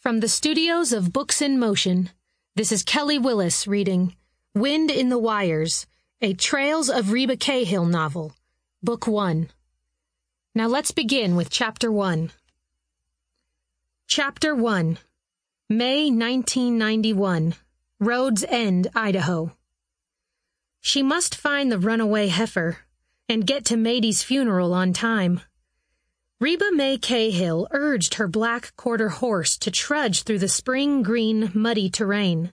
From the studios of Books in Motion, this is Kelly Willis reading Wind in the Wires, a Trails of Reba Cahill novel, Book 1. Now let's begin with Chapter 1. Chapter 1, May 1991, Rhodes End, Idaho. She must find the runaway heifer and get to Mady's funeral on time. Reba May Cahill urged her black quarter horse to trudge through the spring-green, muddy terrain.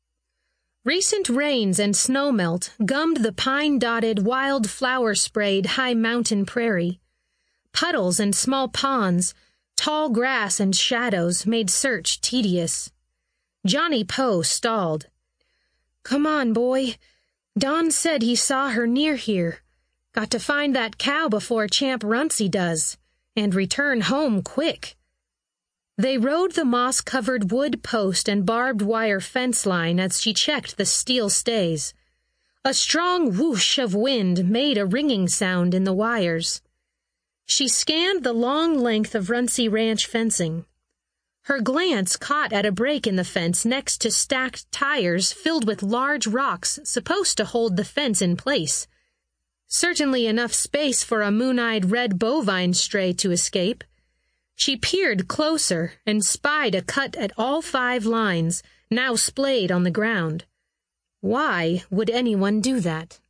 Recent rains and snowmelt gummed the pine-dotted, wild-flower-sprayed high mountain prairie. Puddles and small ponds, tall grass and shadows made search tedious. Johnny Poe stalled. "Come on, boy. Don said he saw her near here. Got to find that cow before Champ Runcie does. And return home quick." They rode the moss-covered wood post and barbed wire fence line as she checked the steel stays. A strong whoosh of wind made a ringing sound in the wires. She scanned the long length of Runcie Ranch fencing. Her glance caught at a break in the fence next to stacked tires filled with large rocks supposed to hold the fence in place. Certainly enough space for a moon-eyed red bovine stray to escape. She peered closer and spied a cut at all 5 lines, now splayed on the ground. Why would anyone do that?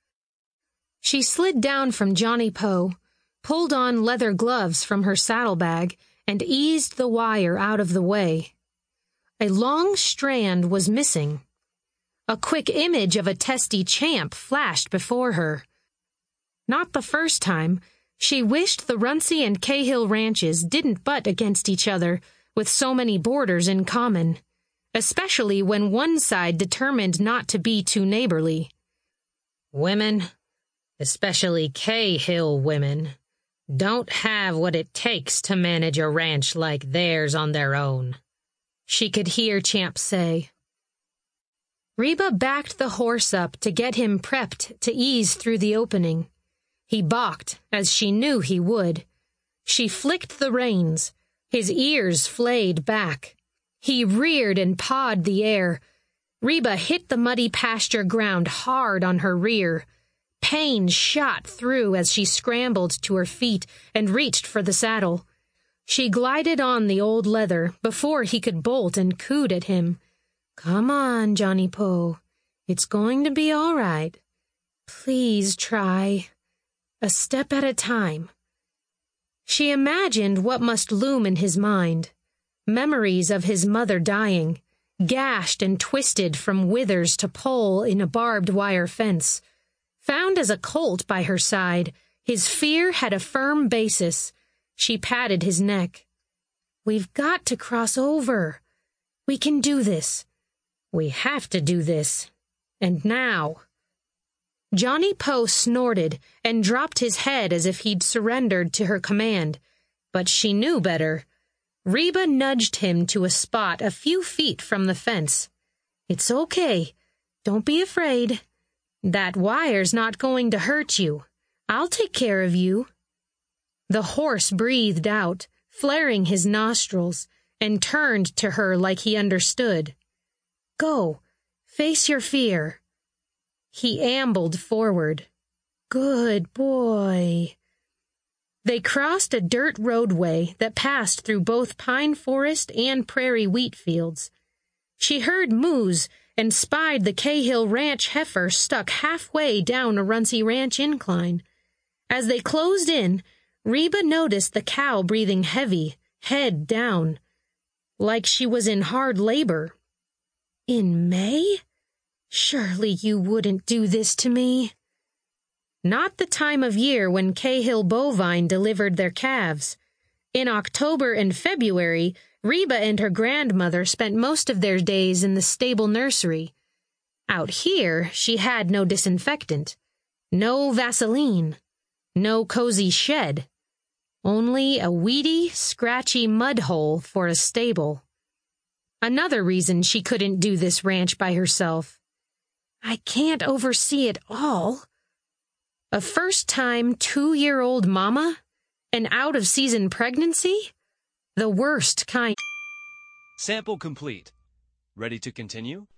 She slid down from Johnny Poe, pulled on leather gloves from her saddlebag, and eased the wire out of the way. A long strand was missing. A quick image of a testy Champ flashed before her. Not the first time, she wished the Runcie and Cahill ranches didn't butt against each other with so many borders in common, especially when one side determined not to be too neighborly. Women, especially Cahill women, don't have what it takes to manage a ranch like theirs on their own, she could hear Champ say. Reba backed the horse up to get him prepped to ease through the opening. He balked, as she knew he would. She flicked the reins. His ears flayed back. He reared and pawed the air. Reba hit the muddy pasture ground hard on her rear. Pain shot through as she scrambled to her feet and reached for the saddle. She glided on the old leather before he could bolt and cooed at him. "Come on, Johnny Poe. It's going to be all right. Please try. A step at a time." She imagined what must loom in his mind. Memories of his mother dying, gashed and twisted from withers to pole in a barbed wire fence. Found as a colt by her side, his fear had a firm basis. She patted his neck. "We've got to cross over. We can do this. We have to do this. And now." Johnny Poe snorted and dropped his head as if he'd surrendered to her command, but she knew better. Reba nudged him to a spot a few feet from the fence. "It's okay. Don't be afraid. That wire's not going to hurt you. I'll take care of you." The horse breathed out, flaring his nostrils, and turned to her like he understood. "Go. Face your fear." He ambled forward. "Good boy." They crossed a dirt roadway that passed through both pine forest and prairie wheat fields. She heard moos and spied the Cahill Ranch heifer stuck halfway down a Runcie Ranch incline. As they closed in, Reba noticed the cow breathing heavy, head down, like she was in hard labor. "In May? Surely you wouldn't do this to me." Not the time of year when Cahill Bovine delivered their calves. In October and February, Reba and her grandmother spent most of their days in the stable nursery. Out here, she had no disinfectant, no Vaseline, no cozy shed, only a weedy, scratchy mud hole for a stable. Another reason she couldn't do this ranch by herself. "I can't oversee it all." A first-time 2-year-old mama? An out-of-season pregnancy? The worst kind. Sample complete. Ready to continue?